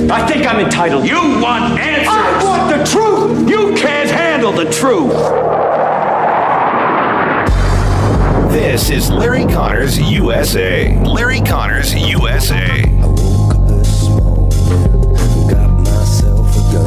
I think I'm entitled. You want answers. I want the truth. You can't handle the truth. This is Larry Connors USA. Larry Connors USA. I woke up this morning, got myself a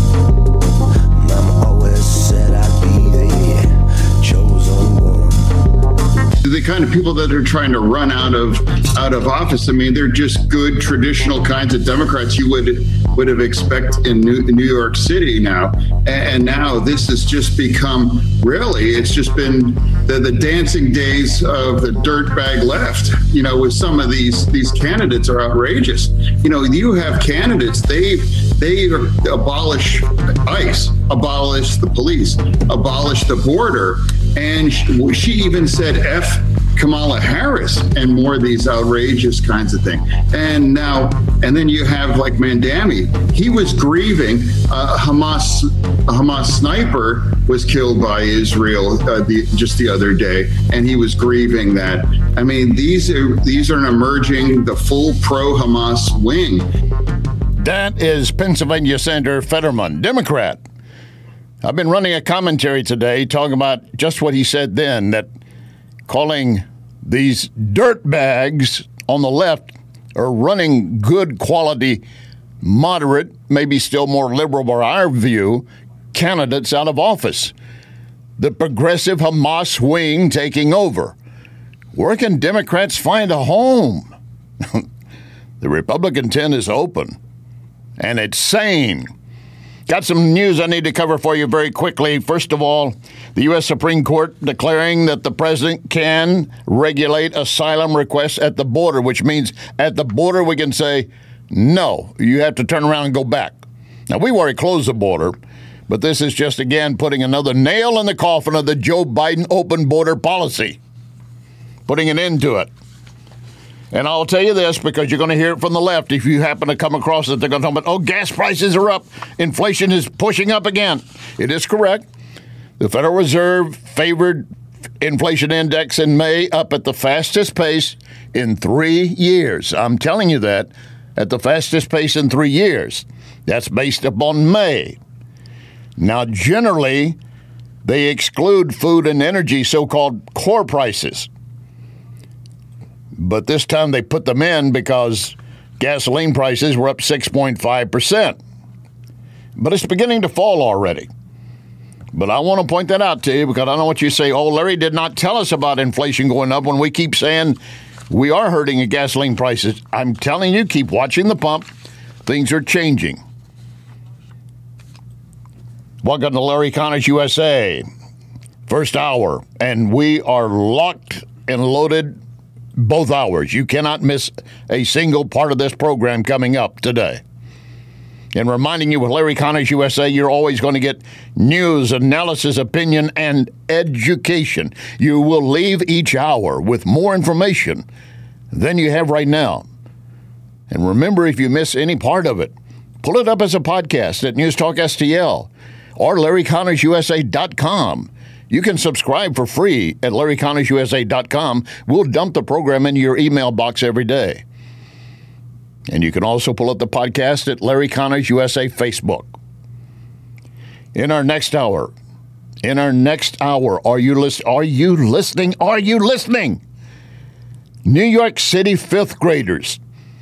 gun. Mama always said I'd be the chosen one. The kind of people that are trying to run out of office, I mean, they're just good traditional kinds of Democrats you would have expected in New York City now. And now this has just become, really, it's just been the dancing days of the dirtbag left. You know, with some of these candidates are outrageous. You know, you have candidates, they abolish ICE, abolish the police, abolish the border. And she even said F Kamala Harris and more of these outrageous kinds of things. And then you have like Mandami. He was grieving. A Hamas sniper was killed by Israel just the other day, and he was grieving that. I mean, these are emerging the full pro-Hamas wing. That is Pennsylvania Senator Fetterman, Democrat. I've been running a commentary today talking about just what he said then, that calling these dirtbags on the left are running good quality, moderate, maybe still more liberal by our view, candidates out of office. The progressive Hamas wing taking over. Where can Democrats find a home? The Republican tent is open, and it's sane. Got some news I need to cover for you very quickly. First of all, the U.S. Supreme Court declaring that the president can regulate asylum requests at the border, which means at the border we can say, no, you have to turn around and go back. Now, we've already closed the border, but this is just, again, putting another nail in the coffin of the Joe Biden open border policy, putting an end to it. And I'll tell you this, because you're going to hear it from the left. If you happen to come across it, they're going to talk about, oh, gas prices are up. Inflation is pushing up again. It is correct. The Federal Reserve favored inflation index in May up at the fastest pace in 3 years. I'm telling you that, at the fastest pace in 3 years. That's based upon May. Now, generally, they exclude food and energy, so-called core prices. But this time they put them in because gasoline prices were up 6.5%. But it's beginning to fall already. But I want to point that out to you because I know what you say, oh, Larry did not tell us about inflation going up when we keep saying we are hurting at gasoline prices. I'm telling you, keep watching the pump. Things are changing. Welcome to Larry Connors USA. First hour. And we are locked and loaded both hours. You cannot miss a single part of this program coming up today. And reminding you with Larry Connors USA, you're always going to get news, analysis, opinion, and education. You will leave each hour with more information than you have right now. And remember, if you miss any part of it, pull it up as a podcast at News Talk STL or LarryConnorsUSA.com. You can subscribe for free at LarryConnorsUSA.com. We'll dump the program into your email box every day. And you can also pull up the podcast at Larry Connors USA Facebook. In our next hour, are you listening? Are you listening? New York City fifth graders,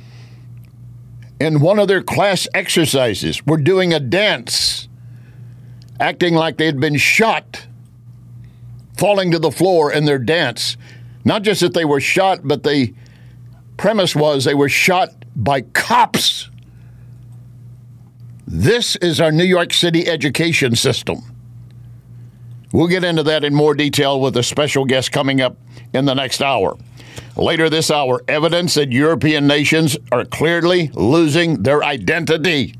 in one of their class exercises, were doing a dance, acting like they'd been shot, falling to the floor in their dance. Not just that they were shot, but the premise was they were shot by cops. This is our New York City education system. We'll get into that in more detail with a special guest coming up in the next hour. Later this hour, evidence that European nations are clearly losing their identity.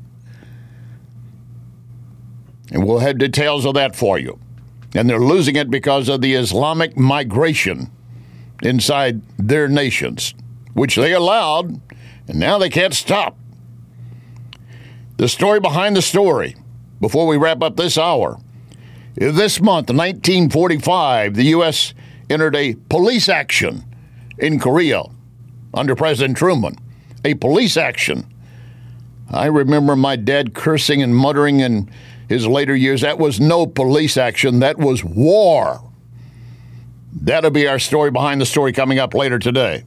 And we'll have details of that for you. And they're losing it because of the Islamic migration inside their nations, which they allowed, and now they can't stop. The story behind the story, before we wrap up this hour. This month, 1945, the U.S. entered a police action in Korea under President Truman. A police action I remember my dad cursing and muttering in his later years. That was no police action. That was war. That'll be our story behind the story coming up later today.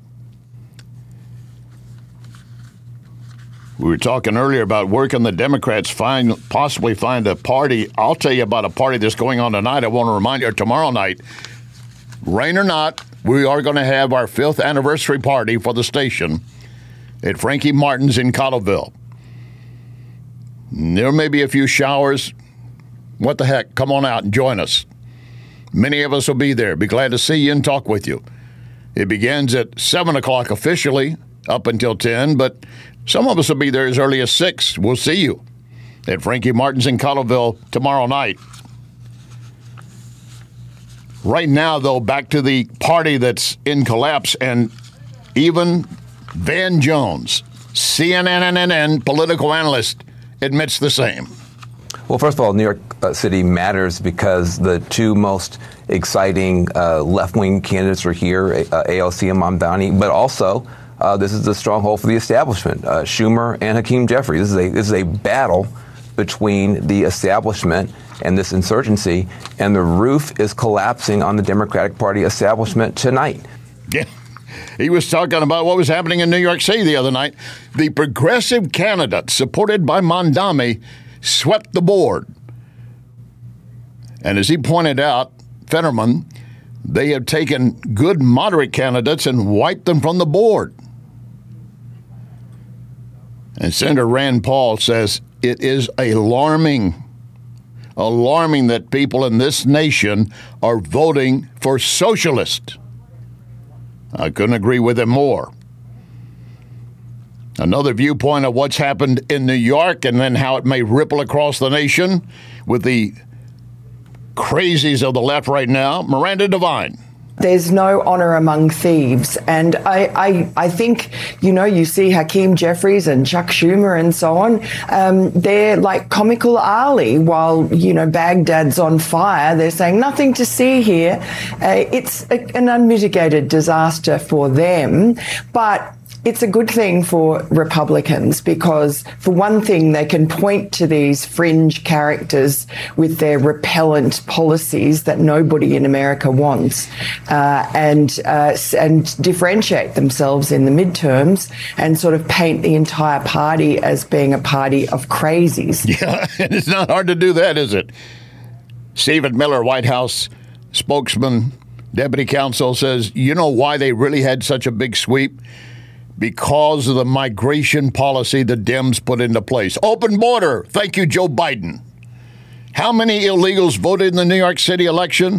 We were talking earlier about where can the Democrats possibly find a party. I'll tell you about a party that's going on tonight. I want to remind you, tomorrow night, rain or not, we are going to have our 5th anniversary party for the station at Frankie Martin's in Cottleville. There may be a few showers. What the heck? Come on out and join us. Many of us will be there. Be glad to see you and talk with you. It begins at 7 o'clock officially, up until 10, but some of us will be there as early as 6. We'll see you at Frankie Martin's in Cottleville tomorrow night. Right now, though, back to the party that's in collapse, and even Van Jones, CNN political analyst, admits the same. Well, first of all, New York City matters because the two most exciting left-wing candidates are here, AOC and Mamdani, but also this is the stronghold for the establishment, Schumer and Hakeem Jeffries. This is a battle between the establishment and this insurgency, and the roof is collapsing on the Democratic Party establishment tonight. Yeah. He was talking about what was happening in New York City the other night. The progressive candidate supported by Mamdani swept the board. And as he pointed out, Fetterman, they have taken good moderate candidates and wiped them from the board. And Senator Rand Paul says it is alarming that people in this nation are voting for socialists. I couldn't agree with him more. Another viewpoint of what's happened in New York and then how it may ripple across the nation with the crazies of the left right now, Miranda Devine. There's no honor among thieves. And I think, you see Hakeem Jeffries and Chuck Schumer and so on. They're like comical Ali while, Baghdad's on fire. They're saying nothing to see here. It's an unmitigated disaster for them. But it's a good thing for Republicans because, for one thing, they can point to these fringe characters with their repellent policies that nobody in America wants, and differentiate themselves in the midterms and sort of paint the entire party as being a party of crazies. Yeah, and it's not hard to do that, is it? Stephen Miller, White House spokesman, deputy counsel, says, you know why they really had such a big sweep? Because of the migration policy the Dems put into place. Open border. Thank you, Joe Biden. How many illegals voted in the New York City election?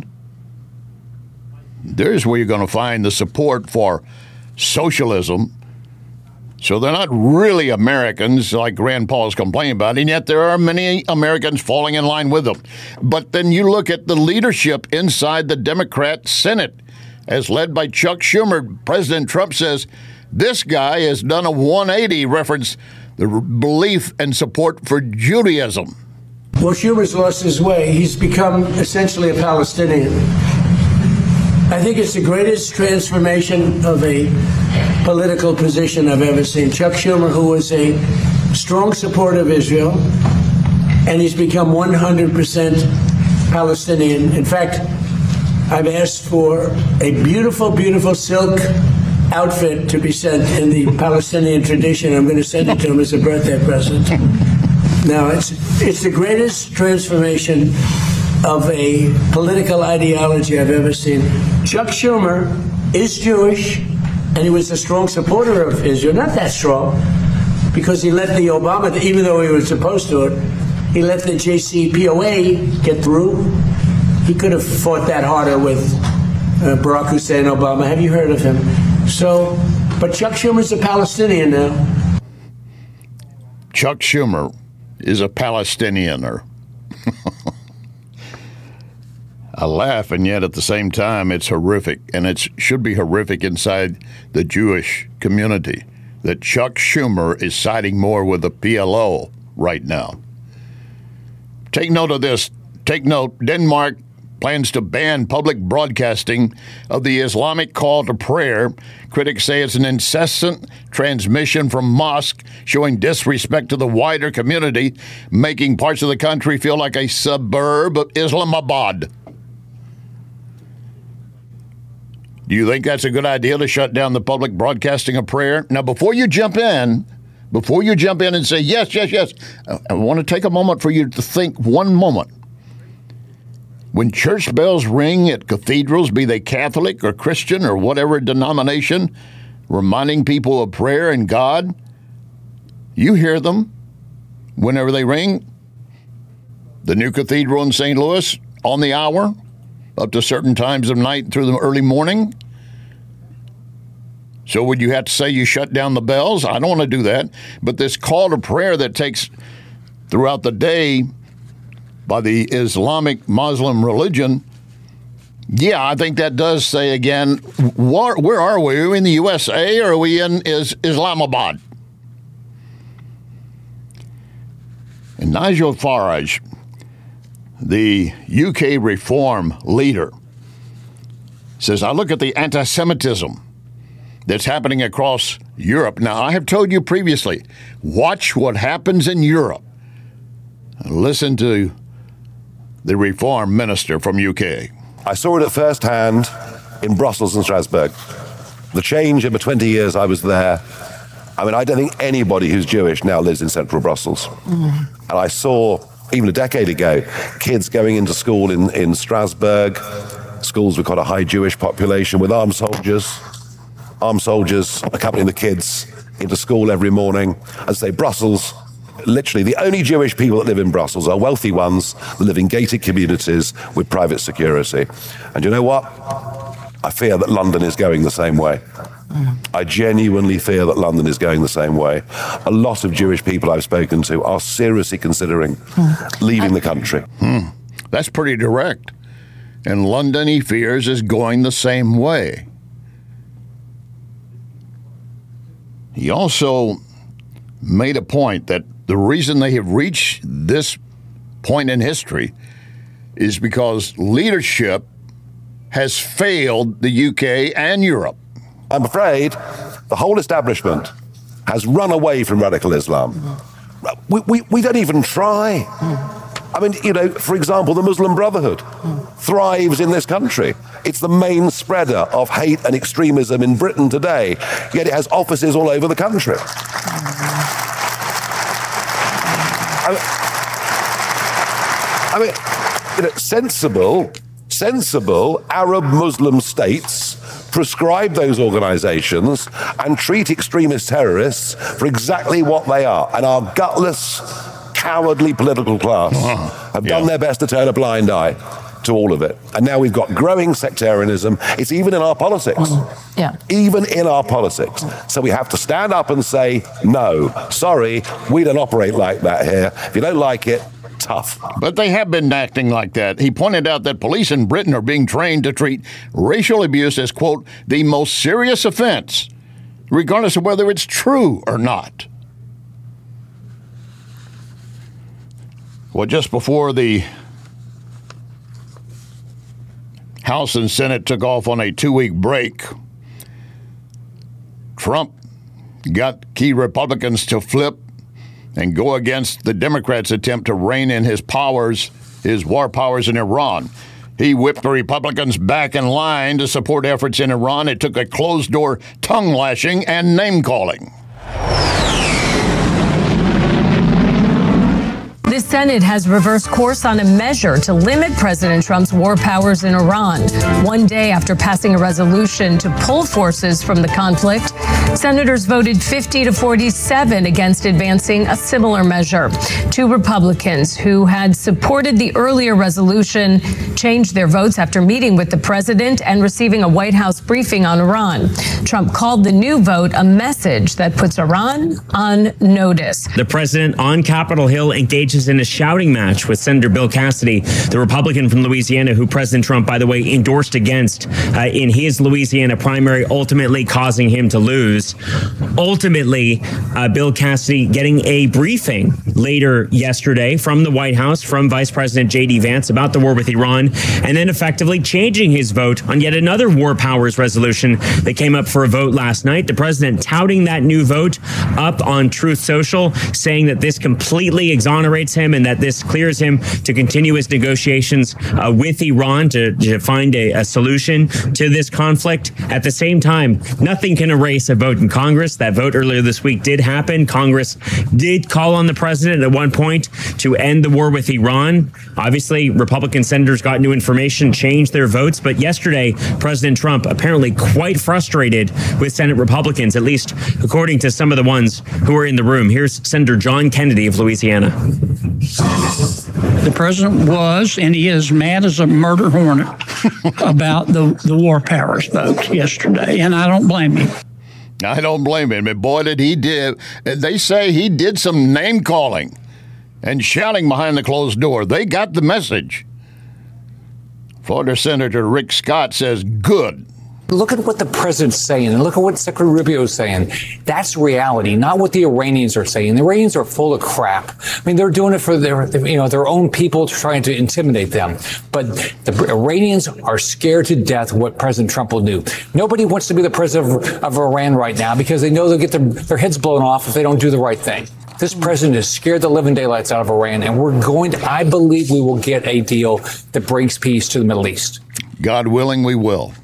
There's where you're going to find the support for socialism. So they're not really Americans like Rand Paul is complaining about, and yet there are many Americans falling in line with them. But then you look at the leadership inside the Democrat Senate, as led by Chuck Schumer. President Trump says, this guy has done a 180, reference the belief and support for Judaism. Well, Schumer's lost his way. He's become essentially a Palestinian. I think it's the greatest transformation of a political position I've ever seen. Chuck Schumer, who was a strong supporter of Israel, and he's become 100% Palestinian. In fact, I've asked for a beautiful, beautiful silk outfit to be sent in the Palestinian tradition. I'm going to send it to him as a birthday present. Now, it's the greatest transformation of a political ideology I've ever seen. Chuck Schumer is Jewish, and he was a strong supporter of Israel. Not that strong, because he let the Obama, even though he was opposed to it, he let the JCPOA get through. He could have fought that harder with Barack Hussein Obama. Have you heard of him? So, but Chuck Schumer's a Palestinian now. Chuck Schumer is a Palestinianer. I laugh, and yet at the same time, it's horrific. And it should be horrific inside the Jewish community that Chuck Schumer is siding more with the PLO right now. Take note of this. Take note, Denmark plans to ban public broadcasting of the Islamic call to prayer. Critics say it's an incessant transmission from mosques showing disrespect to the wider community, making parts of the country feel like a suburb of Islamabad. Do you think that's a good idea to shut down the public broadcasting of prayer? Now, before you jump in and say, yes, I want to take a moment for you to think one moment. When church bells ring at cathedrals, be they Catholic or Christian or whatever denomination, reminding people of prayer and God, you hear them whenever they ring. The new cathedral in St. Louis, on the hour, up to certain times of night through the early morning. So would you have to say you shut down the bells? I don't want to do that. But this call to prayer that takes throughout the day by the Islamic Muslim religion, yeah, I think that does say again, where are we? Are we in the USA or are we in Islamabad? And Nigel Farage, the UK reform leader, says, I look at the anti-Semitism that's happening across Europe. Now, I have told you previously, watch what happens in Europe. Listen to the reform minister from UK. I saw it at first hand in Brussels and Strasbourg. The change in the 20 years I was there. I mean, I don't think anybody who's Jewish now lives in central Brussels. And I saw, even a decade ago, kids going into school in Strasbourg, schools with quite a high Jewish population, with armed soldiers accompanying the kids into school every morning. As I say, Brussels, literally the only Jewish people that live in Brussels are wealthy ones that live in gated communities with private security. And you know what? I fear that London is going the same way. I genuinely fear that London is going the same way. A lot of Jewish people I've spoken to are seriously considering leaving the country. That's pretty direct. And London, he fears, is going the same way. He also made a point that the reason they have reached this point in history is because leadership has failed the UK and Europe. I'm afraid the whole establishment has run away from radical Islam. We don't even try. I mean, you know, for example, the Muslim Brotherhood thrives in this country. It's the main spreader of hate and extremism in Britain today, yet it has offices all over the country. I mean, you know, sensible Arab Muslim states prescribe those organizations and treat extremist terrorists for exactly what they are, and our gutless, cowardly political class have done their best to turn a blind eye to all of it. And now we've got growing sectarianism. It's even in our politics. Even in our politics. So we have to stand up and say, no, sorry, we don't operate like that here. If you don't like it, tough. But they have been acting like that. He pointed out that police in Britain are being trained to treat racial abuse as, quote, the most serious offense, regardless of whether it's true or not. Well, just before the House and Senate took off on a 2-week break, Trump got key Republicans to flip and go against the Democrats' attempt to rein in his war powers in Iran. He whipped the Republicans back in line to support efforts in Iran. It took a closed-door tongue-lashing and name-calling. The Senate has reversed course on a measure to limit President Trump's war powers in Iran. One day after passing a resolution to pull forces from the conflict, senators voted 50-47 against advancing a similar measure. 2 Republicans who had supported the earlier resolution changed their votes after meeting with the president and receiving a White House briefing on Iran. Trump called the new vote a message that puts Iran on notice. The president on Capitol Hill engages in a shouting match with Senator Bill Cassidy, the Republican from Louisiana, who President Trump, by the way, endorsed against in his Louisiana primary, ultimately causing him to lose. news. Ultimately, Bill Cassidy getting a briefing later yesterday from the White House, from Vice President J.D. Vance about the war with Iran, and then effectively changing his vote on yet another war powers resolution that came up for a vote last night. The president touting that new vote up on Truth Social, saying that this completely exonerates him and that this clears him to continue his negotiations with Iran to find a solution to this conflict. At the same time, nothing can erase a vote in Congress. That vote earlier this week did happen. Congress did call on the president at one point to end the war with Iran. Obviously, Republican senators got new information, changed their votes. But yesterday, President Trump apparently quite frustrated with Senate Republicans, at least according to some of the ones who were in the room. Here's Senator John Kennedy of Louisiana. The president was, and he is mad as a murder hornet about the war powers vote yesterday, and I don't blame him. I don't blame him. And boy, did he did. They say he did some name calling and shouting behind the closed door. They got the message. Florida Senator Rick Scott says, good. Look at what the president's saying, and look at what Secretary Rubio is saying. That's reality, not what the Iranians are saying. The Iranians are full of crap. I mean, they're doing it for their own people, trying to intimidate them. But the Iranians are scared to death of what President Trump will do. Nobody wants to be the president of Iran right now because they know they'll get their heads blown off if they don't do the right thing. This president is scared the living daylights out of Iran, and I believe we will get a deal that brings peace to the Middle East. God willing, we will.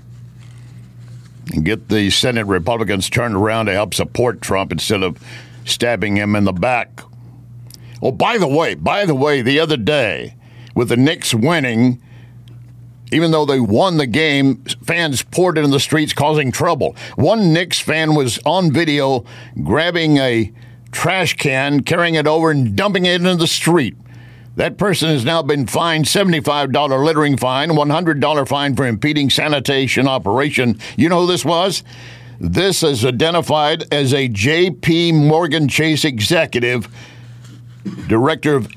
And get the Senate Republicans turned around to help support Trump instead of stabbing him in the back. Oh, by the way, the other day, with the Knicks winning, even though they won the game, fans poured into the streets causing trouble. One Knicks fan was on video grabbing a trash can, carrying it over and dumping it into the street. That person has now been fined $75 littering fine, $100 fine for impeding sanitation operation. You know who this was? This is identified as a J.P. Morgan Chase executive, director of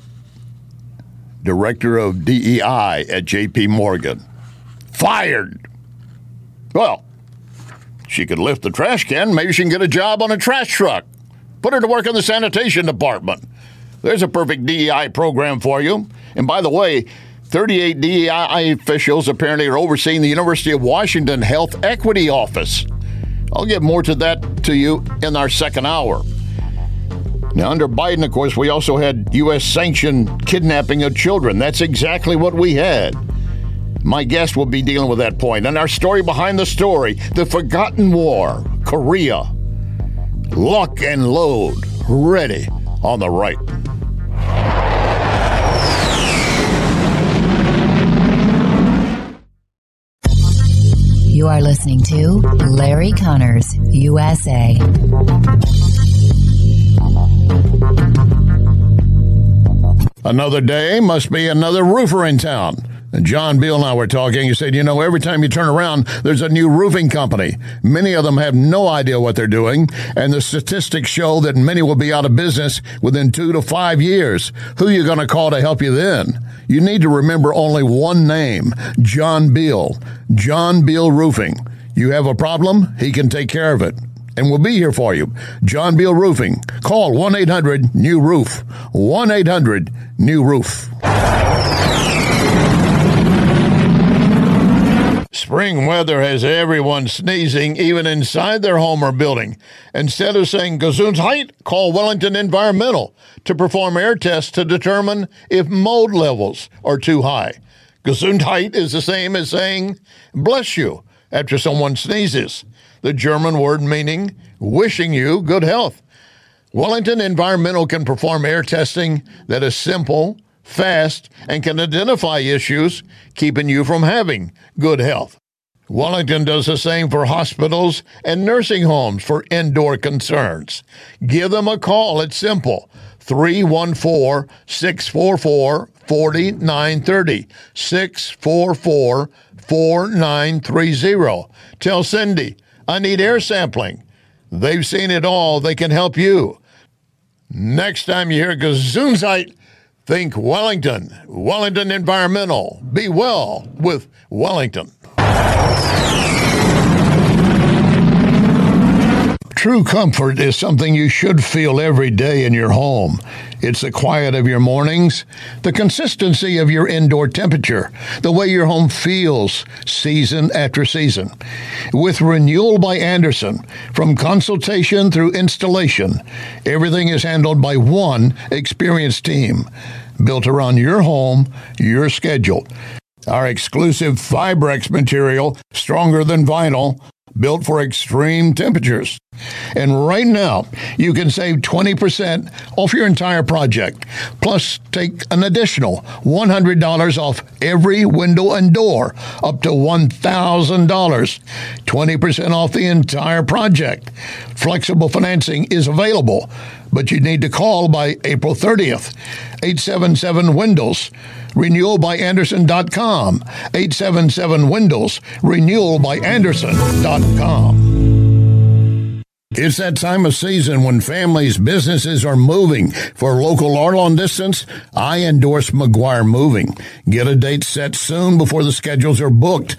DEI at J.P. Morgan. Fired. Well, she could lift the trash can. Maybe she can get a job on a trash truck. Put her to work in the sanitation department. There's a perfect DEI program for you. And by the way, 38 DEI officials apparently are overseeing the University of Washington Health Equity Office. I'll get more to that to you in our second hour. Now, under Biden, of course, we also had U.S.-sanctioned kidnapping of children. That's exactly what we had. My guest will be dealing with that point. And our story behind the story, the forgotten war, Korea. Lock and load, ready on the right. You are listening to Larry Connors, USA. Another day must be another roofer in town. And John Beal and I were talking. He said, every time you turn around, there's a new roofing company. Many of them have no idea what they're doing, and the statistics show that many will be out of business within 2 to 5 years. Who are you going to call to help you then? You need to remember only one name, John Beal. John Beal Roofing. You have a problem, he can take care of it. And we'll be here for you. John Beal Roofing. Call 1-800-NEW-ROOF. 1-800-NEW-ROOF. Spring weather has everyone sneezing, even inside their home or building. Instead of saying Gesundheit, call Wellington Environmental to perform air tests to determine if mold levels are too high. Gesundheit is the same as saying bless you after someone sneezes, the German word meaning wishing you good health. Wellington Environmental can perform air testing that is simple, fast, and can identify issues keeping you from having good health. Wellington does the same for hospitals and nursing homes for indoor concerns. Give them a call. It's simple. 314-644-4930. 644-4930. Tell Cindy, I need air sampling. They've seen it all. They can help you. Next time you hear Gesundheit, think Wellington. Wellington Environmental. Be well with Wellington. True comfort is something you should feel every day in your home. It's the quiet of your mornings, the consistency of your indoor temperature, the way your home feels season after season. With Renewal by Andersen, from consultation through installation, everything is handled by one experienced team, built around your home, your schedule. Our exclusive Fibrex material, stronger than vinyl, built for extreme temperatures. And right now, you can save 20% off your entire project. Plus, take an additional $100 off every window and door, up to $1,000. 20% off the entire project. Flexible financing is available, but you need to call by April 30th. 877-WINDOWS. RenewalByAndersen.com. 877-WINDOWS. RenewalByAndersen.com. It's that time of season when families, businesses are moving. For local or long distance, I endorse McGuire Moving. Get a date set soon before the schedules are booked.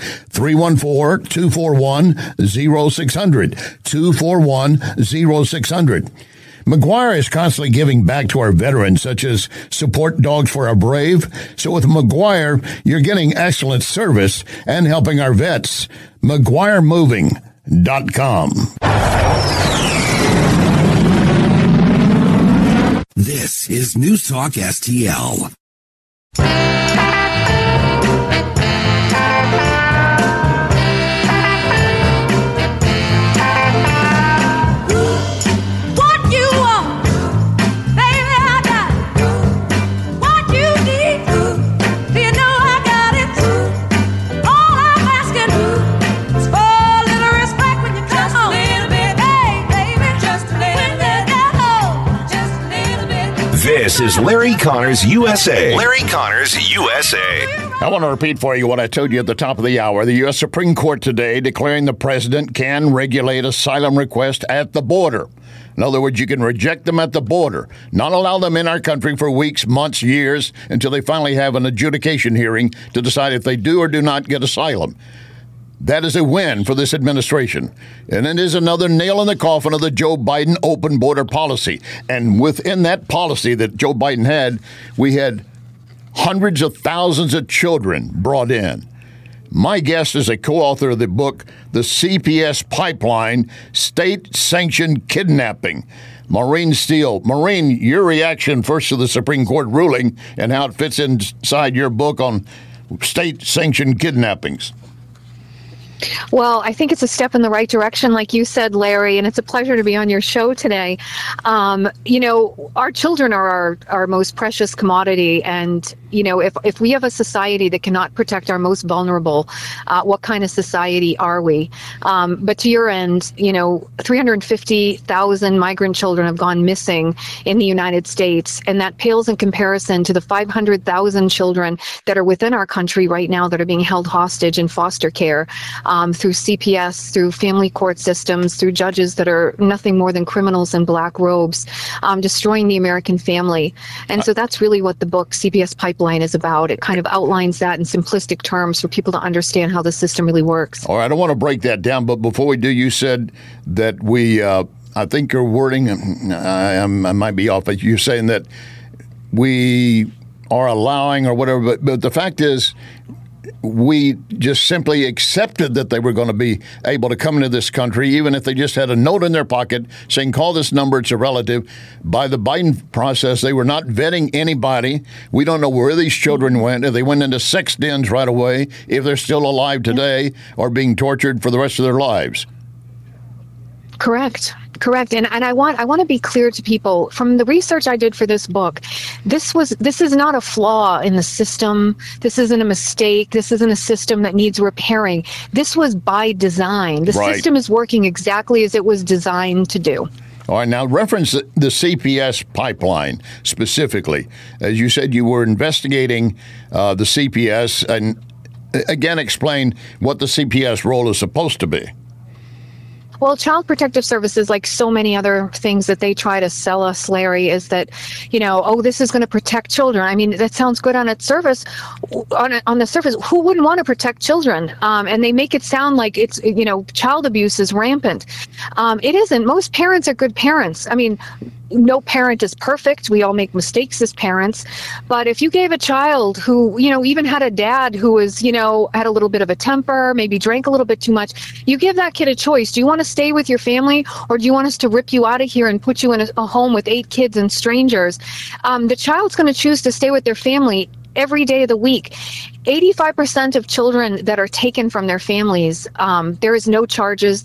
314-241-0600. 241-0600. McGuire is constantly giving back to our veterans, such as Support Dogs for Our Brave. So with McGuire, you're getting excellent service and helping our vets. McGuireMoving.com. This is News Talk STL. This is Larry Connors USA. Larry Connors USA. I want to repeat for you what I told you at the top of the hour. The U.S. Supreme Court today declaring the president can regulate asylum requests at the border. In other words, you can reject them at the border, not allow them in our country for weeks, months, years, until they finally have an adjudication hearing to decide if they do or do not get asylum. That is a win for this administration. And it is another nail in the coffin of the Joe Biden open border policy. And within that policy that Joe Biden had, we had hundreds of thousands of children brought in. My guest is a co-author of the book, The CPS Pipeline, State-Sanctioned Kidnapping, Maureen Steele. Maureen, your reaction first to the Supreme Court ruling and how it fits inside your book on state-sanctioned kidnappings. Well, I think it's a step in the right direction, like you said, Larry, and it's a pleasure to be on your show today. Our children are our most precious commodity, and, if we have a society that cannot protect our most vulnerable, what kind of society are we? But to your end, 350,000 migrant children have gone missing in the United States, and that pales in comparison to the 500,000 children that are within our country right now that are being held hostage in foster care. Through CPS, through family court systems, through judges that are nothing more than criminals in black robes, destroying the American family. And so that's really what the book CPS Pipeline is about. It kind of outlines that in simplistic terms for people to understand how the system really works. All right, I want to break that down, but before we do, you said that I think your wording, I might be off, but you're saying that we are allowing or whatever, but the fact is, we just simply accepted that they were going to be able to come into this country, even if they just had a note in their pocket saying, call this number, it's a relative. By the Biden process, they were not vetting anybody. We don't know where these children went, if they went into sex dens right away, if they're still alive today or being tortured for the rest of their lives. Correct. And I want to be clear to people from the research I did for this book. This is not a flaw in the system. This isn't a mistake. This isn't a system that needs repairing. This was by design. The system is working exactly as it was designed to do. All right, now reference the CPS pipeline specifically. As you said, you were investigating the CPS, and again, explain what the CPS role is supposed to be. Well, Child Protective Services, like so many other things that they try to sell us, Larry, is that, this is going to protect children. I mean, that sounds good on its surface. On the surface, who wouldn't want to protect children? And they make it sound like it's, child abuse is rampant. It isn't. Most parents are good parents. I mean, no parent is perfect. We all make mistakes as parents. But if you gave a child who, even had a dad who was, had a little bit of a temper, maybe drank a little bit too much, you give that kid a choice. Do you want to stay with your family, or do you want us to rip you out of here and put you in a home with 8 kids and strangers? The child's going to choose to stay with their family every day of the week. 85% of children that are taken from their families, there is no charges.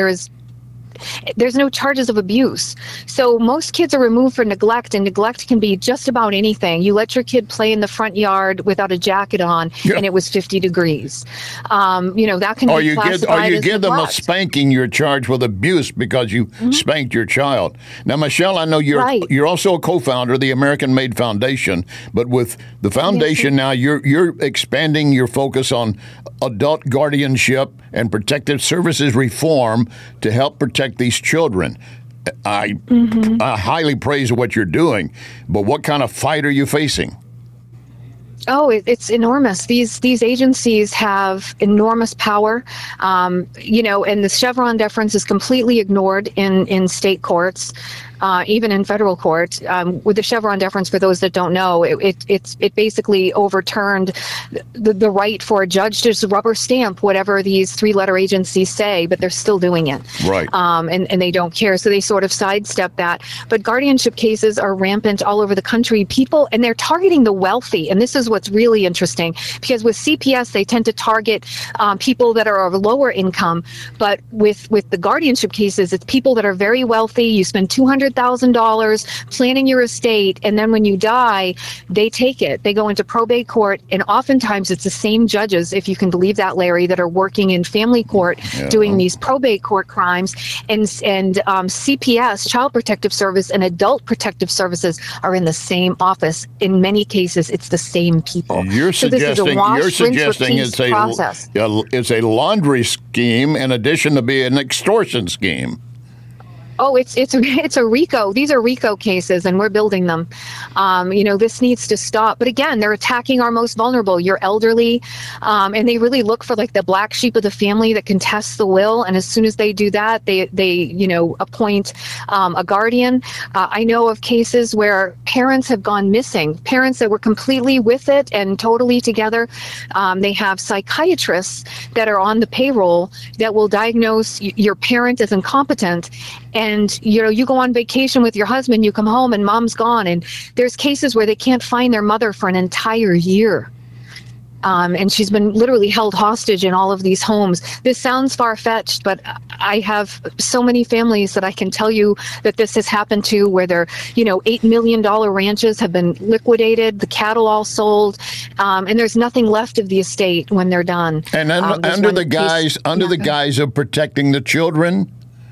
There's no charges of abuse. So most kids are removed for neglect, and neglect can be just about anything. You let your kid play in the front yard without a jacket on, and it was 50 degrees. That can be classified as give them a neglect. spanking, you're charged with abuse because you spanked your child. Now, Michelle, I know you're also a co-founder of the American Made Foundation, but with the foundation now, you're expanding your focus on adult guardianship and protective services reform to help protect these children. I highly praise what you're doing, but what kind of fight are you facing? Oh, it's enormous. These agencies have enormous power, and the Chevron deference is completely ignored in state courts. Even in federal court, with the Chevron deference, for those that don't know, it basically overturned the right for a judge to just rubber stamp whatever these 3-letter agencies say, but they're still doing it. Right. And they don't care, so they sort of sidestep that. But guardianship cases are rampant all over the country. People, and they're targeting the wealthy, and this is what's really interesting, because with CPS, they tend to target people that are of lower income, but with the guardianship cases, it's people that are very wealthy. You spend $200,000 planning your estate, and then when you die, they take it. They go into probate court, and oftentimes it's the same judges, if you can believe that, Larry, that are working in family court doing these probate court crimes. And CPS, Child Protective Service, and Adult Protective Services are in the same office. In many cases, it's the same people. You're suggesting it's a laundry scheme in addition to being an extortion scheme. Oh, it's a RICO. These are RICO cases, and we're building them. This needs to stop. But again, they're attacking our most vulnerable. You're elderly, and they really look for like the black sheep of the family that contests the will. And as soon as they do that, they appoint a guardian. I know of cases where parents have gone missing. Parents that were completely with it and totally together. They have psychiatrists that are on the payroll that will diagnose your parent as incompetent. And, you go on vacation with your husband, you come home and mom's gone. And there's cases where they can't find their mother for an entire year. And she's been literally held hostage in all of these homes. This sounds far-fetched, but I have so many families that I can tell you that this has happened to, where their, $8 million ranches have been liquidated, the cattle all sold, and there's nothing left of the estate when they're done. And under the guise of protecting the children.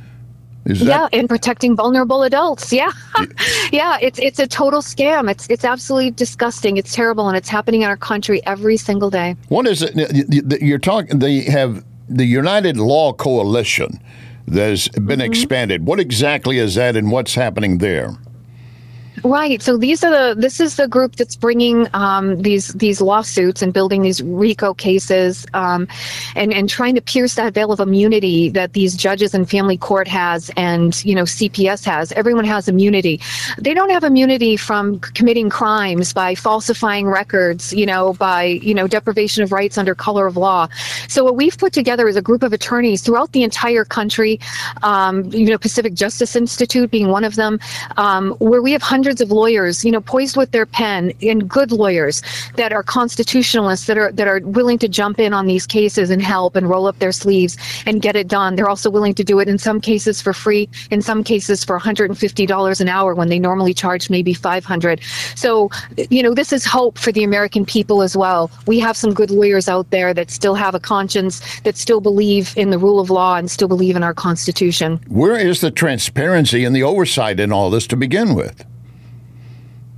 And protecting vulnerable adults. Yeah. It's a total scam. It's absolutely disgusting. It's terrible, and it's happening in our country every single day. What is it? You're talking, they have the United Law Coalition that's been expanded. What exactly is that, and what's happening there? Right. So this is the group that's bringing these lawsuits and building these RICO cases, and trying to pierce that veil of immunity that these judges and family court has, and CPS has. Everyone has immunity. They don't have immunity from committing crimes by falsifying records, by deprivation of rights under color of law. So what we've put together is a group of attorneys throughout the entire country. Pacific Justice Institute being one of them, where we have hundreds of lawyers, poised with their pen, and good lawyers that are constitutionalists, that are willing to jump in on these cases and help and roll up their sleeves and get it done. They're also willing to do it in some cases for free, in some cases for $150 an hour when they normally charge maybe $500. So, this is hope for the American people as well. We have some good lawyers out there that still have a conscience, that still believe in the rule of law and still believe in our Constitution. Where is the transparency and the oversight in all this to begin with?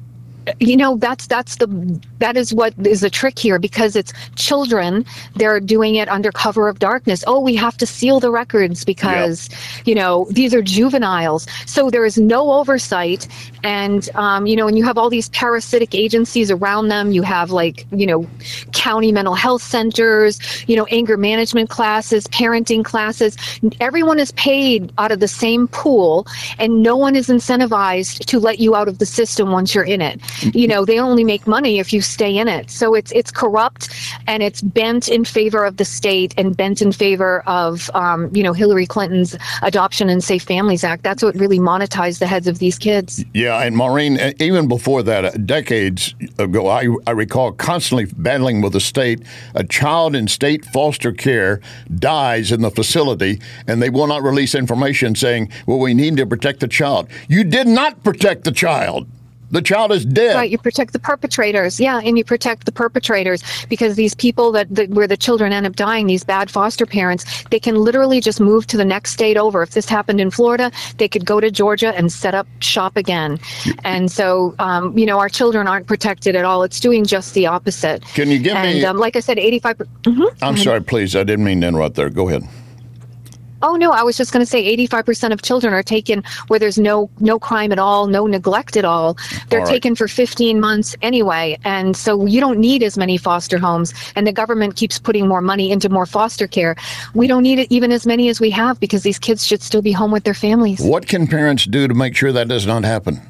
that is what is the trick here, because it's children. They're doing it under cover of darkness. Oh, we have to seal the records because, these are juveniles. So there is no oversight. And, and you have all these parasitic agencies around them. You have county mental health centers, anger management classes, parenting classes. Everyone is paid out of the same pool, and no one is incentivized to let you out of the system once you're in it. They only make money if you stay in it. So it's corrupt, and it's bent in favor of the state and bent in favor of, Hillary Clinton's Adoption and Safe Families Act. That's what really monetized the heads of these kids. Yeah, and Maureen, even before that, decades ago, I recall constantly battling with the state. A child in state foster care dies in the facility, and they will not release information saying, well, we need to protect the child. You did not protect the child. The child is dead. Right, you protect the perpetrators. Yeah, and you protect the perpetrators, because these people where the children end up dying, these bad foster parents, they can literally just move to the next state over. If this happened in Florida, they could go to Georgia and set up shop again. And so, our children aren't protected at all. It's doing just the opposite. Can you give me... like I said, 85%... I'm sorry, please. I didn't mean to interrupt there. Go ahead. Oh, no, I was just going to say 85% of children are taken where there's no crime at all, no neglect at all. They're taken for 15 months anyway. And so you don't need as many foster homes. And the government keeps putting more money into more foster care. We don't need it even as many as we have, because these kids should still be home with their families. What can parents do to make sure that does not happen?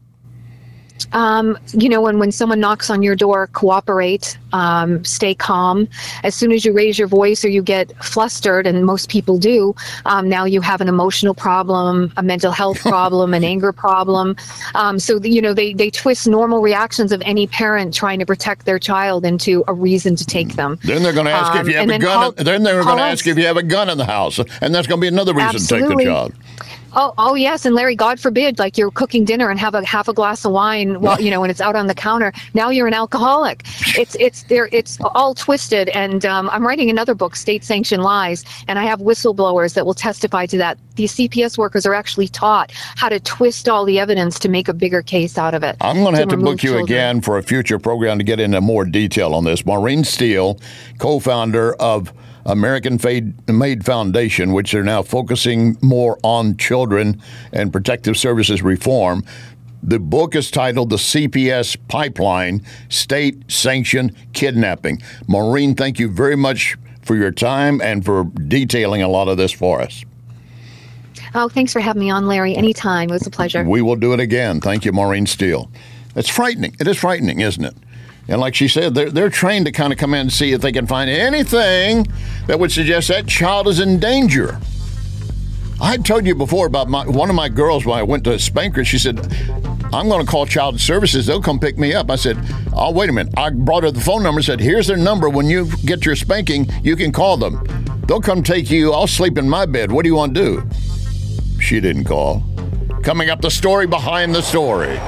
When someone knocks on your door, cooperate, stay calm. As soon as you raise your voice or you get flustered, and most people do, now you have an emotional problem, a mental health problem, an anger problem. They twist normal reactions of any parent trying to protect their child into a reason to take them. Then they're going to ask if you have a gun. Then they're going to ask if you have a gun in the house, and that's going to be another reason to take the child. Oh, yes. And Larry, God forbid, you're cooking dinner and have half a glass of wine while, and it's out on the counter. Now you're an alcoholic. It's all twisted. And I'm writing another book, State Sanctioned Lies, and I have whistleblowers that will testify to that. These CPS workers are actually taught how to twist all the evidence to make a bigger case out of it. I'm going to have to book you again for a future program to get into more detail on this. Maureen Steele, co-founder of American Made Foundation, which are now focusing more on children and protective services reform. The book is titled The CPS Pipeline, State-Sanctioned Kidnapping. Maureen, thank you very much for your time and for detailing a lot of this for us. Oh, thanks for having me on, Larry. Anytime. It was a pleasure. We will do it again. Thank you, Maureen Steele. It's frightening. It is frightening, isn't it? And like she said, they're trained to kind of come in and see if they can find anything that would suggest that child is in danger. I told you before about one of my girls when I went to spank her. She said, I'm going to call Child Services. They'll come pick me up. I said, oh, wait a minute. I brought her the phone number and said, here's their number. When you get your spanking, you can call them. They'll come take you. I'll sleep in my bed. What do you want to do? She didn't call. Coming up, the story behind the story.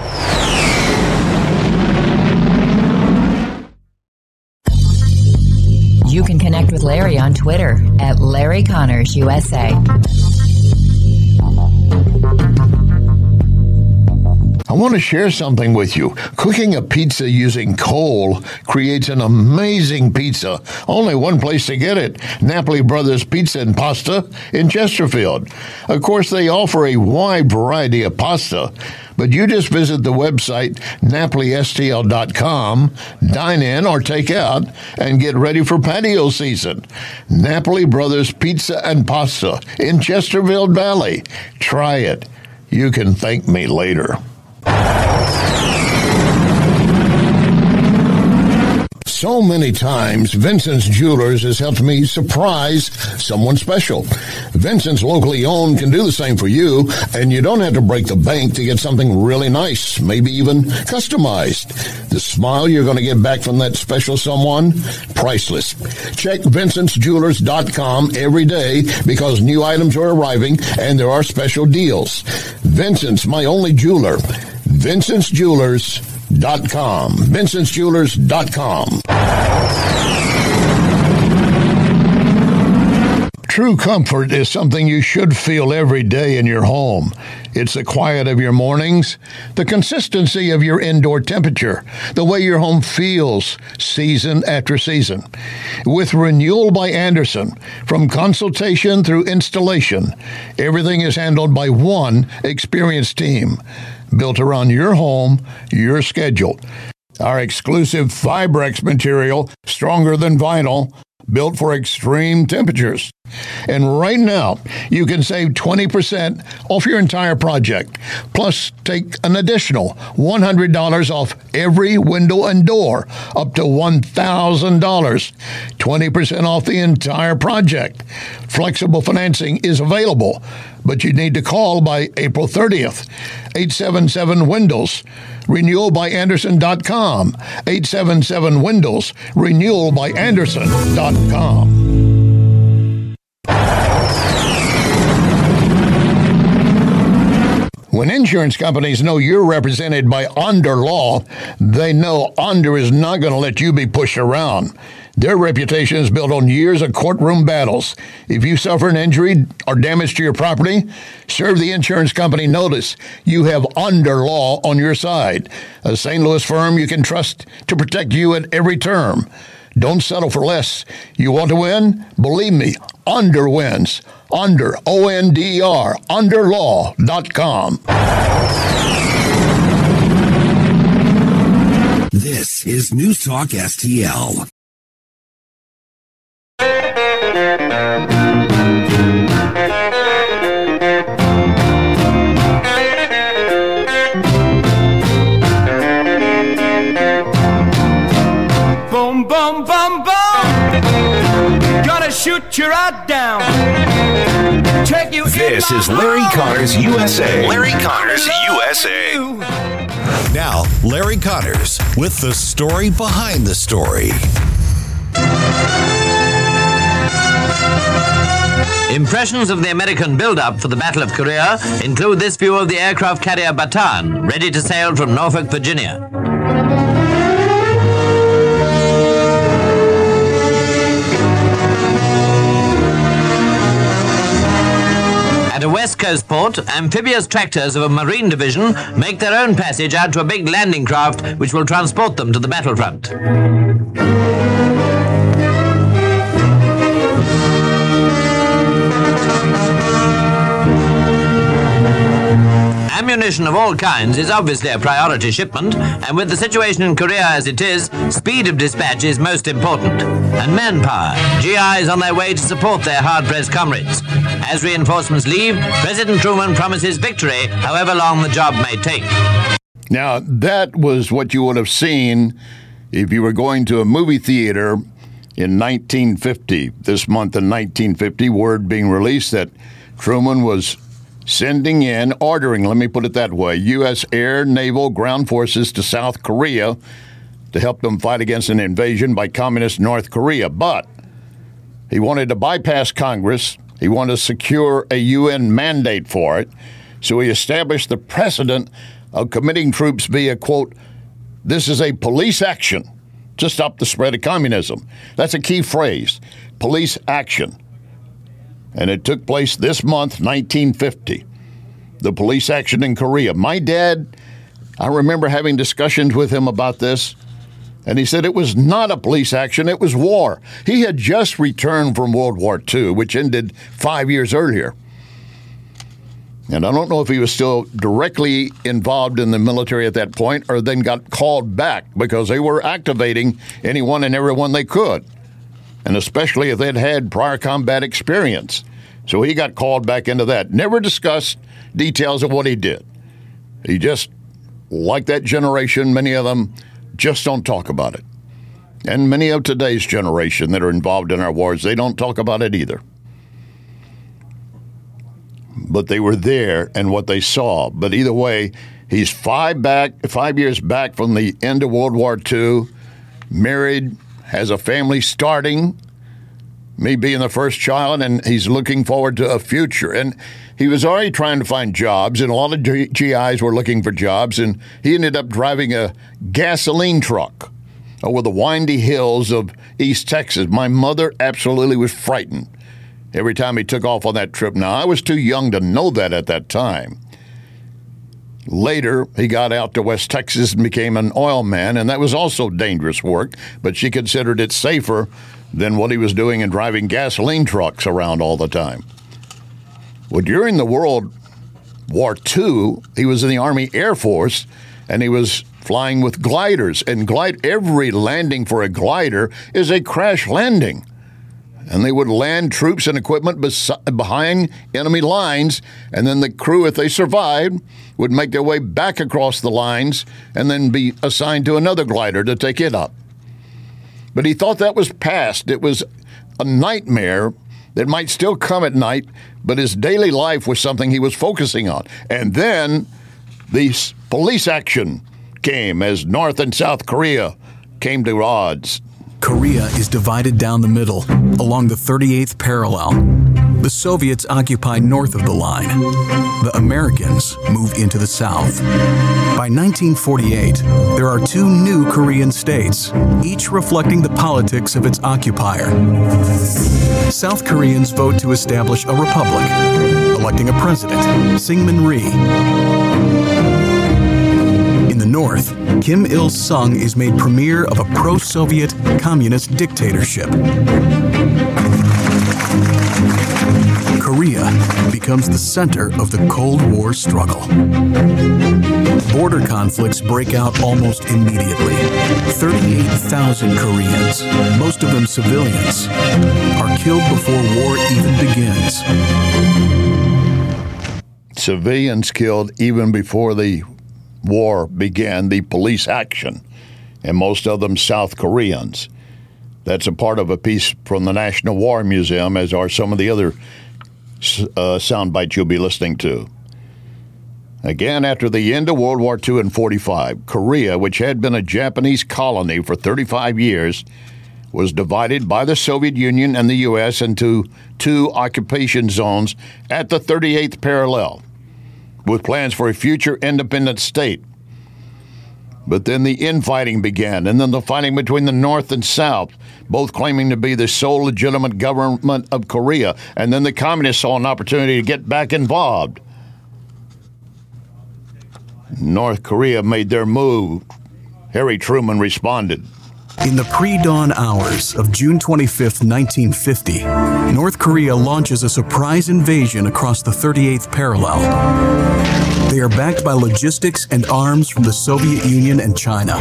You can connect with Larry on Twitter at Larry Connors USA. I want to share something with you. Cooking a pizza using coal creates an amazing pizza. Only one place to get it, Napoli Brothers Pizza and Pasta in Chesterfield. Of course, they offer a wide variety of pasta, but you just visit the website napolistl.com, dine in or take out, and get ready for patio season. Napoli Brothers Pizza and Pasta in Chesterfield Valley. Try it. You can thank me later. So many times, Vincent's Jewelers has helped me surprise someone special. Vincent's locally owned can do the same for you, and you don't have to break the bank to get something really nice, maybe even customized. The smile you're going to get back from that special someone, priceless. Check VincentsJewelers.com every day because new items are arriving and there are special deals. Vincent's, my only jeweler. VincentsJewelers.com. VincentsJewelers.com. True comfort is something you should feel every day in your home. It's the quiet of your mornings, the consistency of your indoor temperature, the way your home feels season after season. With Renewal by Andersen, from consultation through installation, everything is handled by one experienced team, built around your home, your schedule. Our exclusive Fibrex material, stronger than vinyl, built for extreme temperatures. And right now, you can save 20% off your entire project. Plus, take an additional $100 off every window and door, up to $1,000. 20% off the entire project. Flexible financing is available, but you need to call by April 30th. 877-WINDOWS. RenewalByAndersen.com. 877-WINDOWS. RenewalByAndersen.com. When insurance companies know you're represented by Onder Law, they know Onder is not going to let you be pushed around. Their reputation is built on years of courtroom battles. If you suffer an injury or damage to your property, serve the insurance company notice. You have Onder Law on your side, a St. Louis firm you can trust to protect you at every term. Don't settle for less. You want to win? Believe me, Onder wins. Onder, O-N-D-R, underlaw.com. This is News Talk STL. Boom, boom, boom, boom. Gonna shoot you right down. Take you This is Larry Connors USA. Larry Connors USA. Now, Larry Connors with the story behind the story. Impressions of the American build-up for the Battle of Korea include this view of the aircraft carrier Bataan, ready to sail from Norfolk, Virginia. At a West Coast port, amphibious tractors of a Marine division make their own passage out to a big landing craft which will transport them to the battlefront. Ammunition of all kinds is obviously a priority shipment, and with the situation in Korea as it is, speed of dispatch is most important. And manpower, GIs on their way to support their hard-pressed comrades. As reinforcements leave, President Truman promises victory, however long the job may take. Now, that was what you would have seen if you were going to a movie theater in 1950. This month in 1950, word being released that Truman was ordering, let me put it that way, U.S. air, naval, ground forces to South Korea to help them fight against an invasion by communist North Korea. But he wanted to bypass Congress. He wanted to secure a UN mandate for it. So he established the precedent of committing troops via, quote, this is a police action to stop the spread of communism. That's a key phrase, police action. And it took place this month, 1950, the police action in Korea. My dad, I remember having discussions with him about this, and he said it was not a police action, it was war. He had just returned from World War II, which ended 5 years earlier. And I don't know if he was still directly involved in the military at that point or then got called back because they were activating anyone and everyone they could, and especially if they'd had prior combat experience. So he got called back into that. Never discussed details of what he did. He just, like that generation, many of them just don't talk about it. And many of today's generation that are involved in our wars, they don't talk about it either. But they were there and what they saw. But either way, he's 5 years back from the end of World War II, married, has a family starting, me being the first child, and he's looking forward to a future. And he was already trying to find jobs, and a lot of GIs were looking for jobs, and he ended up driving a gasoline truck over the windy hills of East Texas. My mother absolutely was frightened every time he took off on that trip. Now, I was too young to know that at that time. Later, he got out to West Texas and became an oil man, and that was also dangerous work, but she considered it safer than what he was doing and driving gasoline trucks around all the time. Well, during the World War II, he was in the Army Air Force, and he was flying with gliders, and every landing for a glider is a crash landing. And they would land troops and equipment behind enemy lines, and then the crew, if they survived, would make their way back across the lines and then be assigned to another glider to take it up. But he thought that was past. It was a nightmare that might still come at night, but his daily life was something he was focusing on. And then the police action came as North and South Korea came to odds. Korea is divided down the middle, along the 38th parallel. The Soviets occupy north of the line. The Americans move into the south. By 1948, there are 2 new Korean states, each reflecting the politics of its occupier. South Koreans vote to establish a republic, electing a president, Syngman Rhee. In the north, Kim Il-sung is made premier of a pro-Soviet communist dictatorship. Korea becomes the center of the Cold War struggle. Border conflicts break out almost immediately. 38,000 Koreans, most of them civilians, are killed before war even begins. Civilians killed even before the war began, the police action, and most of them South Koreans. That's a part of a piece from the National War Museum, as are some of the other sound bites you'll be listening to. Again, after the end of World War II in 1945, Korea, which had been a Japanese colony for 35 years, was divided by the Soviet Union and the U.S. into 2 occupation zones at the 38th parallel, with plans for a future independent state. But then the infighting began, and then the fighting between the North and South, both claiming to be the sole legitimate government of Korea. And then the communists saw an opportunity to get back involved. North Korea made their move. Harry Truman responded. In the pre-dawn hours of June 25, 1950, North Korea launches a surprise invasion across the 38th parallel. They are backed by logistics and arms from the Soviet Union and China.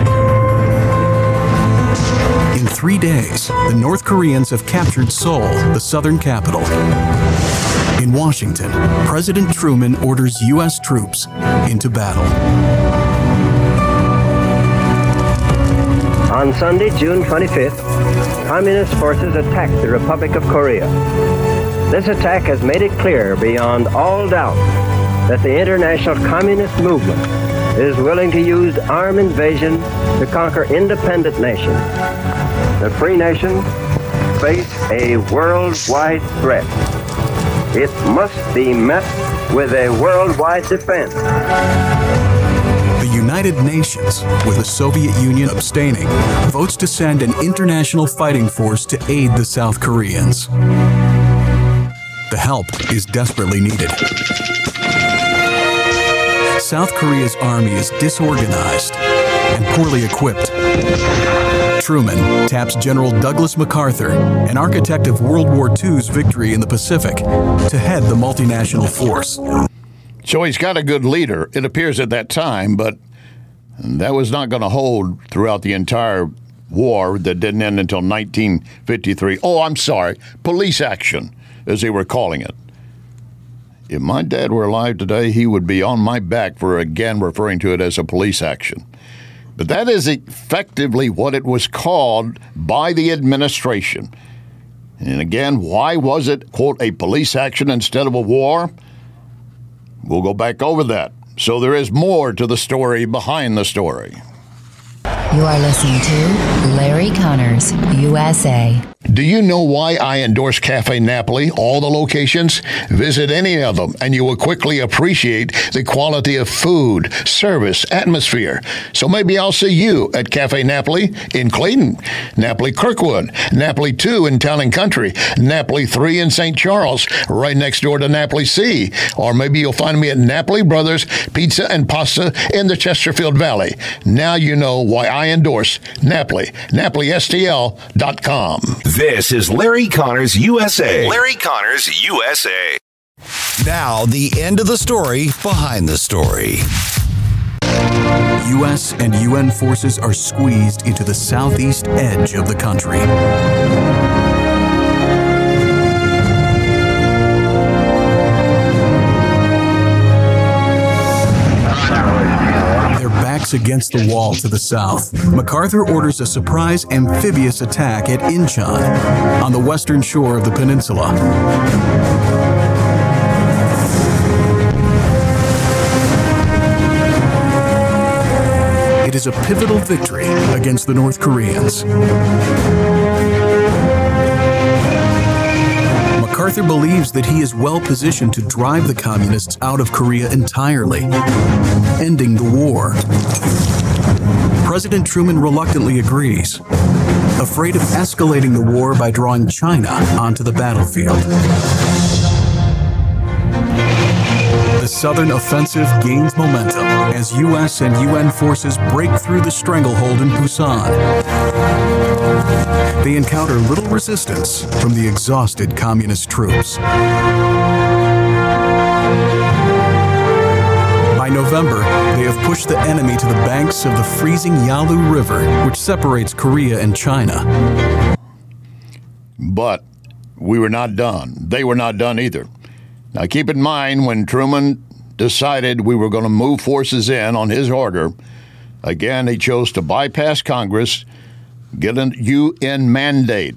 In 3 days, the North Koreans have captured Seoul, the southern capital. In Washington, President Truman orders U.S. troops into battle. On Sunday, June 25th, Communist forces attacked the Republic of Korea. This attack has made it clear beyond all doubt that the international communist movement is willing to use armed invasion to conquer independent nations. The free nations face a worldwide threat. It must be met with a worldwide defense. The United Nations, with the Soviet Union abstaining, votes to send an international fighting force to aid the South Koreans. The help is desperately needed. South Korea's army is disorganized and poorly equipped. Truman taps General Douglas MacArthur, an architect of World War II's victory in the Pacific, to head the multinational force. So he's got a good leader, it appears at that time, but that was not going to hold throughout the entire war that didn't end until 1953. Oh, I'm sorry, police action, as they were calling it. If my dad were alive today, he would be on my back for again referring to it as a police action. But that is effectively what it was called by the administration. And again, why was it, quote, a police action instead of a war? We'll go back over that. So there is more to the story behind the story. You are listening to Larry Connors, USA. Do you know why I endorse Cafe Napoli? All the locations? Visit any of them, and you will quickly appreciate the quality of food, service, atmosphere. So maybe I'll see you at Cafe Napoli in Clayton, Napoli Kirkwood, Napoli 2 in Town and Country, Napoli 3 in St. Charles, right next door to Napoli C. Or maybe you'll find me at Napoli Brothers Pizza and Pasta in the Chesterfield Valley. Now you know why I endorse Napoli. NapoliSTL.com. This is Larry Connors USA. Larry Connors USA. Now, the end of the story behind the story. U.S. and UN forces are squeezed into the southeast edge of the country. Backs against the wall to the south, MacArthur orders a surprise amphibious attack at Incheon on the western shore of the peninsula. It is a pivotal victory against the North Koreans. MacArthur believes that he is well positioned to drive the communists out of Korea entirely, ending the war. President Truman reluctantly agrees, afraid of escalating the war by drawing China onto the battlefield. The Southern offensive gains momentum as U.S. and UN forces break through the stranglehold in Busan. They encounter little resistance from the exhausted communist troops. By November, they have pushed the enemy to the banks of the freezing Yalu River, which separates Korea and China. But we were not done. They were not done either. Now keep in mind, when Truman decided we were going to move forces in on his order, again, he chose to bypass Congress, get a UN mandate,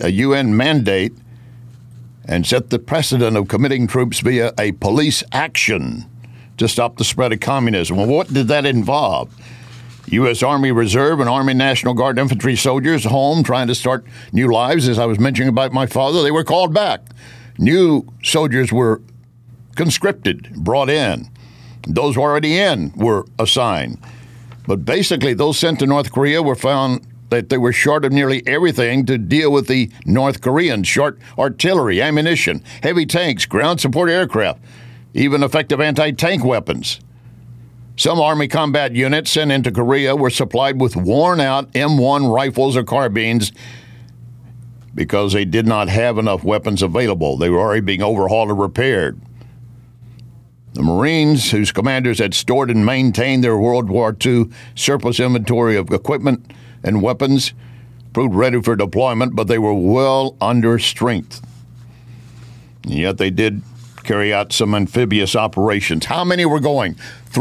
and set the precedent of committing troops via a police action to stop the spread of communism. Well, what did that involve? U.S. Army Reserve and Army National Guard infantry soldiers home trying to start new lives. As I was mentioning about my father, they were called back. New soldiers were conscripted, brought in. Those already in were assigned. But basically, those sent to North Korea were found that they were short of nearly everything to deal with the North Koreans. Short artillery, ammunition, heavy tanks, ground support aircraft, even effective anti-tank weapons. Some Army combat units sent into Korea were supplied with worn-out M1 rifles or carbines because they did not have enough weapons available. They were already being overhauled or repaired. The Marines, whose commanders had stored and maintained their World War II surplus inventory of equipment and weapons, proved ready for deployment, but they were well under strength. And yet they did carry out some amphibious operations. How many were going?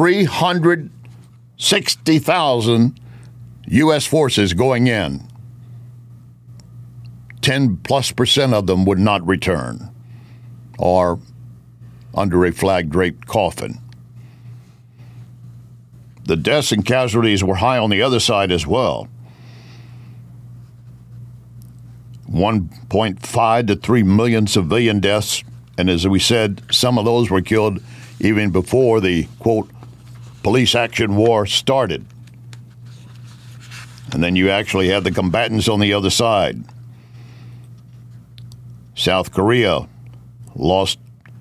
360,000 U.S. forces going in. 10+% of them would not return or under a flag-draped coffin. The deaths and casualties were high on the other side as well. 1.5 to 3 million civilian deaths, and as we said, some of those were killed even before the, quote, police action war started. And then you actually had the combatants on the other side. South Korea lost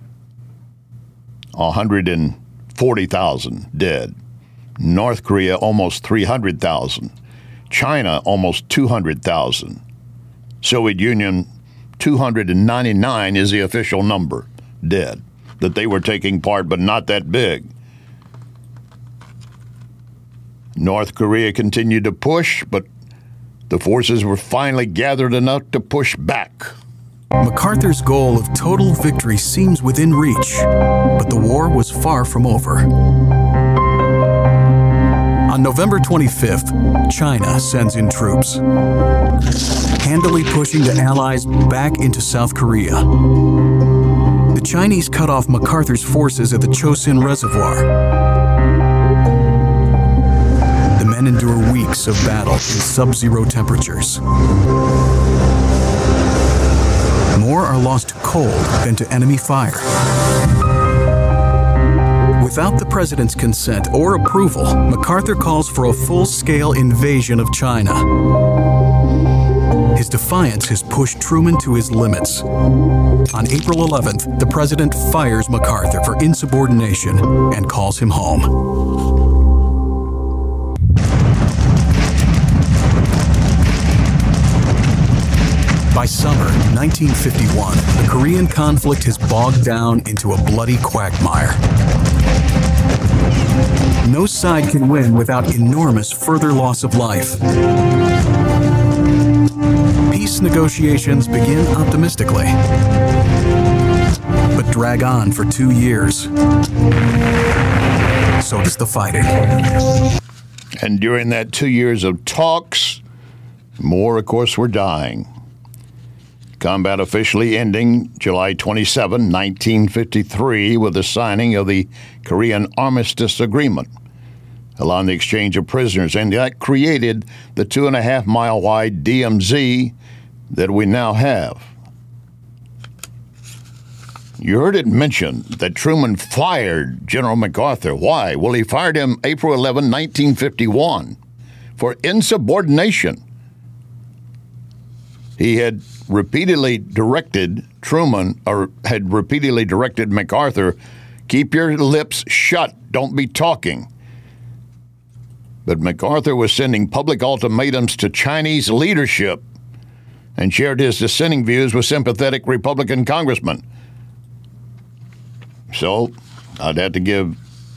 140,000 dead. North Korea, almost 300,000. China, almost 200,000. Soviet Union, 299 is the official number dead, that they were taking part, but not that big. North Korea continued to push, but the forces were finally gathered enough to push back. MacArthur's goal of total victory seems within reach, but the war was far from over. On November 25th, China sends in troops, handily pushing the Allies back into South Korea. The Chinese cut off MacArthur's forces at the Chosin Reservoir. The men endure weeks of battle in sub-zero temperatures. more are lost to cold than to enemy fire. Without the president's consent or approval, MacArthur calls for a full-scale invasion of China. His defiance has pushed Truman to his limits. On April 11th, the president fires MacArthur for insubordination and calls him home. By summer 1951, the Korean conflict has bogged down into a bloody quagmire. No side can win without enormous further loss of life. Peace negotiations begin optimistically, but drag on for 2 years. So does the fighting. And during that 2 years of talks, more, of course, were dying. Combat officially ending July 27, 1953, with the signing of the Korean Armistice Agreement, allowing the exchange of prisoners, and that created the 2.5-mile wide DMZ that we now have. You heard it mentioned that Truman fired General MacArthur. Why? Well, he fired him April 11, 1951, for insubordination. He had repeatedly directed MacArthur, keep your lips shut, don't be talking. But MacArthur was sending public ultimatums to Chinese leadership and shared his dissenting views with sympathetic Republican congressmen. So I'd have to give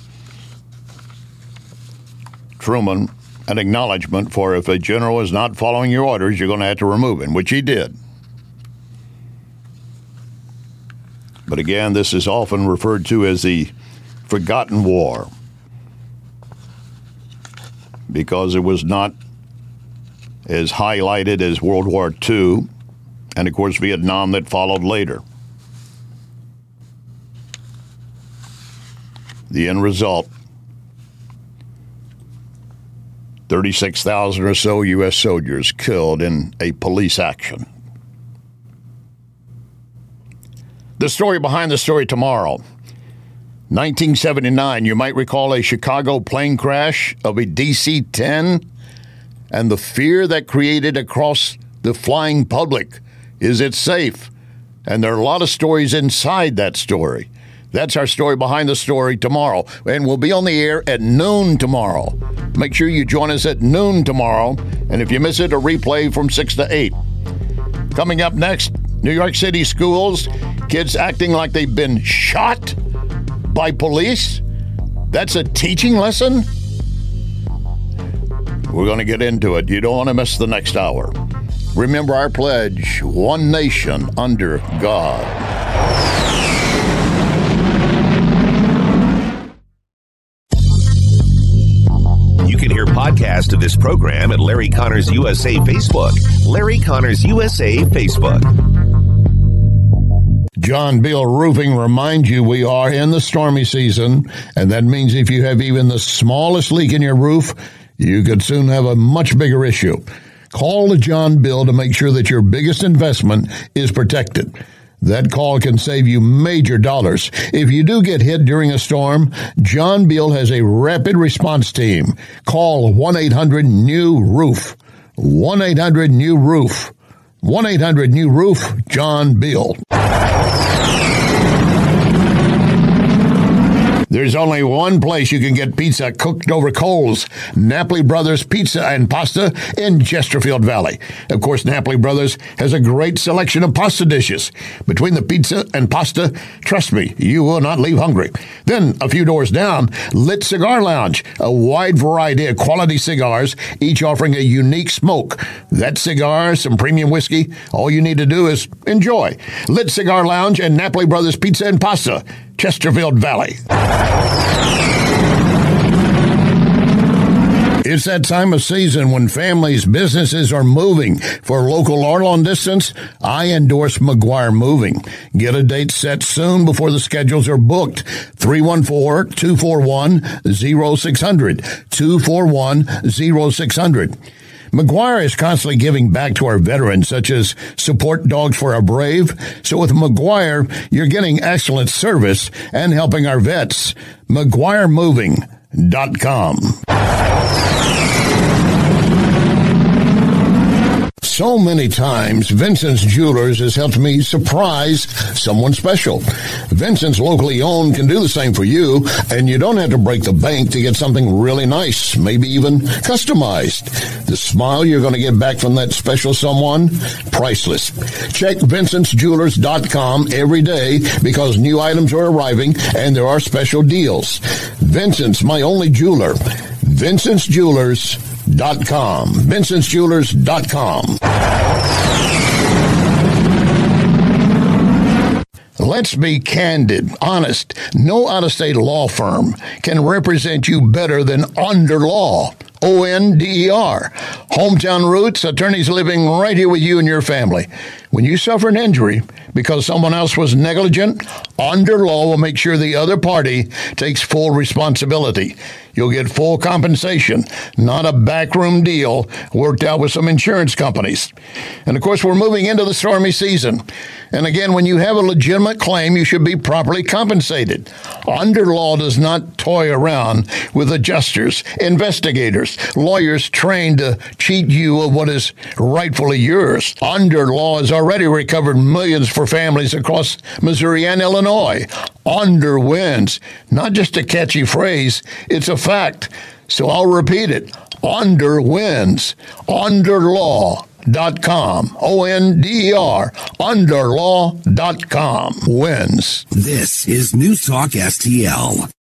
Truman an acknowledgement for if a general is not following your orders, you're going to have to remove him, which he did. But again, this is often referred to as the Forgotten War because it was not as highlighted as World War II and, of course, Vietnam that followed later. The end result, 36,000 or so U.S. soldiers killed in a police action. The story behind the story tomorrow. 1979, you might recall a Chicago plane crash of a DC-10 and the fear that created across the flying public. Is it safe? And there are a lot of stories inside that story. That's our story behind the story tomorrow. And we'll be on the air at noon tomorrow. Make sure you join us at noon tomorrow. And if you miss it, a replay from 6 to 8. Coming up next, New York City schools, kids acting like they've been shot by police. That's a teaching lesson? We're going to get into it. You don't want to miss the next hour. Remember our pledge, one nation under God. You can hear podcasts of this program at Larry Connors USA Facebook. Larry Connors USA Facebook. John Beal Roofing reminds you we are in the stormy season, and that means if you have even the smallest leak in your roof, you could soon have a much bigger issue. Call John Beal to make sure that your biggest investment is protected. That call can save you major dollars. If you do get hit during a storm, John Beal has a rapid response team. Call 1-800-NEW-ROOF. 1-800-NEW-ROOF. 1-800-NEW-ROOF, John Beal. There's only one place you can get pizza cooked over coals, Napoli Brothers Pizza and Pasta in Chesterfield Valley. Of course, Napoli Brothers has a great selection of pasta dishes. Between the pizza and pasta, trust me, you will not leave hungry. Then, a few doors down, Lit Cigar Lounge, a wide variety of quality cigars, each offering a unique smoke. That cigar, some premium whiskey, all you need to do is enjoy. Lit Cigar Lounge and Napoli Brothers Pizza and Pasta, Chesterfield Valley. It's that time of season when families, businesses are moving. For local or long distance, I endorse McGuire Moving. Get a date set soon before the schedules are booked. 314-241-0600. 241-0600. McGuire is constantly giving back to our veterans, such as support dogs for our brave. So with McGuire, you're getting excellent service and helping our vets. McGuireMoving.com. So many times, Vincent's Jewelers has helped me surprise someone special. Vincent's locally owned can do the same for you, and you don't have to break the bank to get something really nice, maybe even customized. The smile you're going to get back from that special someone, priceless. Check VincentsJewelers.com every day because new items are arriving and there are special deals. Vincent's, my only jeweler. VincentsJewelers.com. VincentsJewelers.com. Let's be candid, honest. No out-of-state law firm can represent you better than Onder Law. ONDER. Hometown roots, attorneys living right here with you and your family. When you suffer an injury because someone else was negligent, Onder Law will make sure the other party takes full responsibility. You'll get full compensation, not a backroom deal worked out with some insurance companies. And of course, we're moving into the stormy season. And again, when you have a legitimate claim, you should be properly compensated. Onder Law does not toy around with adjusters, investigators, lawyers trained to cheat you of what is rightfully yours. Onder Law has already recovered millions for families across Missouri and Illinois. Onder wins. Not just a catchy phrase, it's a fact. So I'll repeat it. Onder wins. OnderLaw.com. ONDER. OnderLaw.com. Wins. This is News Talk STL.